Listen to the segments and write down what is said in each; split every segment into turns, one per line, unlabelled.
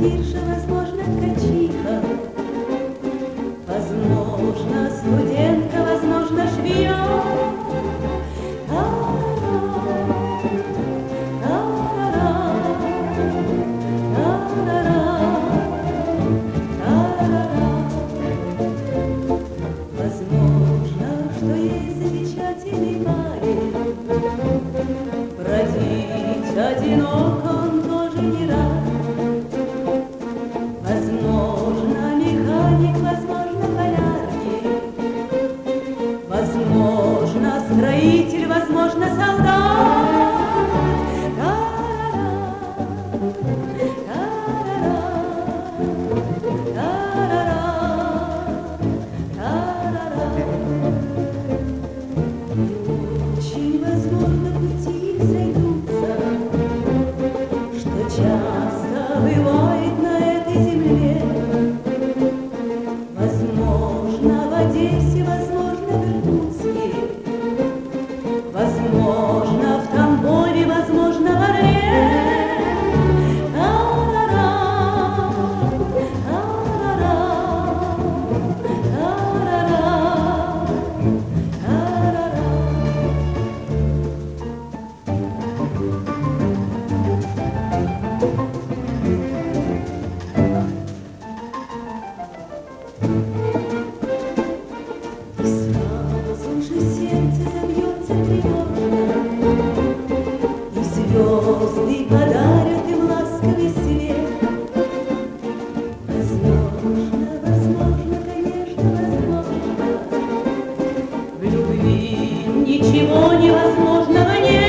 кассирша, возможно, ткачиха, возможно, студентка, возможно, швея. Возможно, что есть замечательный парень, бродить одиноко он тоже не рад. Возможно, механик, возможно, полярник, возможно, строитель, возможно, солдат. Очень возможно, пути сойдутся, что часто бывает на этой земле. Возможно, в Одессе, возможно, в Иркутске, возможно, в Тамбове, возможно, в Орле. И сразу же сердце забьется тревожно, и звезды подарят им ласковый свет. Возможно, возможно, конечно, возможно, в любви ничего невозможного нет.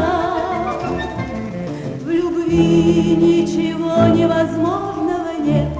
В любви ничего невозможного нет.